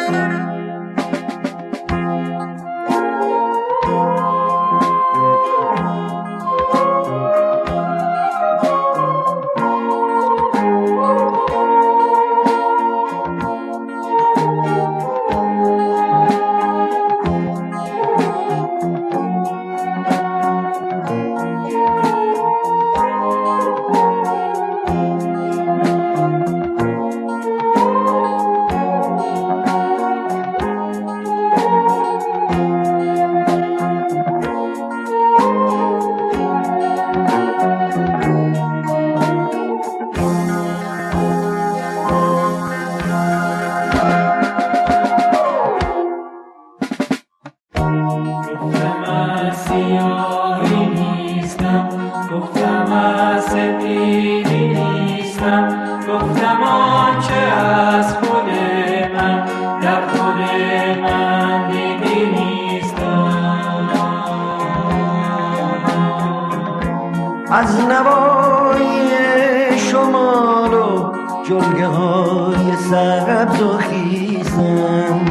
از نوای شمال و جلگه های سبز و خیزم،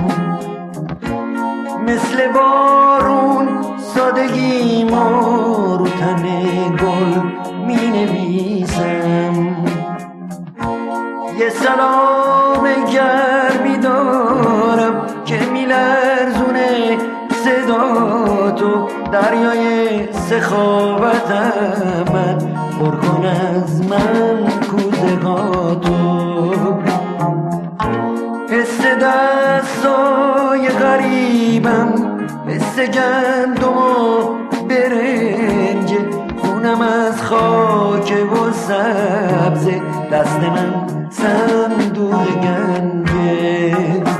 مثل بارون سادگیمو رو تن گل می نویسم. یه سلام گرمی دارم که می لرزونه صدا تو، دریای سخاوتم من پر کن از من کوزگاتو. حس دستای غریبم، حس گندم و برنج، خونم از خاک و سبز، دست من صندوق گنجه.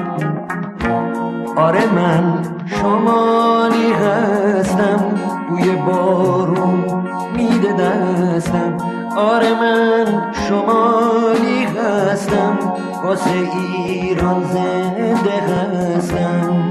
آره من شمالی هستم، بوی بارون میده دستم. آره من شمالی هستم، واسه ایران زنده هستم.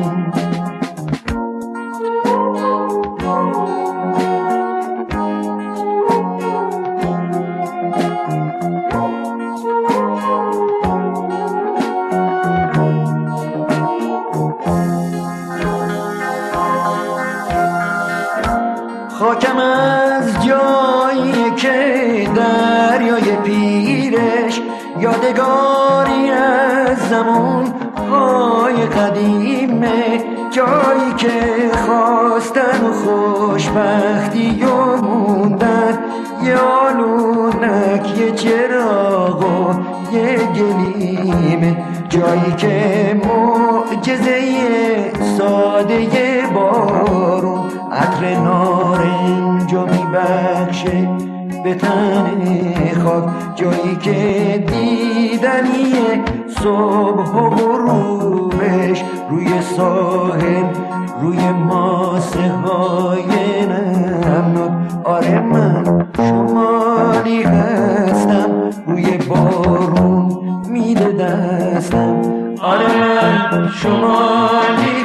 خاکم از جایی که دریای پیرش یادگاری از زمان‌های قدیمه، جایی که خواستن و خوشبختی و موندن، یه آلونک، یه چراغ و یه گلیمه، جایی که معجزه ساده بارون عطر نارنجو میبخشه به تن خاک، جایی که دیدنیه صبح و غروبش روی ساحل، روی ماسه های نمناک. آره من شمالی هستم، بوی بارون میده دستم. آره من شمالی